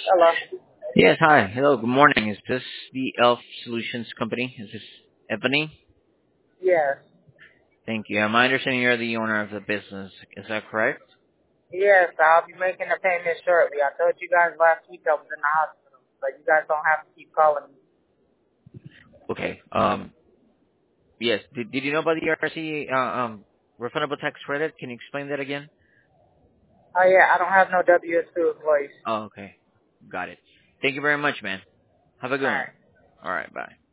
Hello. Yes, hi. Hello, good morning. Is this the Elf Solutions Company? Is this Ebony? Yes. Thank you. My understanding you're the owner of the business. Is that correct? Yes, I'll be making a payment shortly. I told you guys last week I was in the hospital, but you guys don't have to keep calling me. Okay. Yes. Did you know about the ERC refundable tax credit? Can you explain that again? Oh yeah, I don't have no W-2 employees. Oh, okay. Got it. Thank you very much, man. Have a good one. Alright. All right, bye.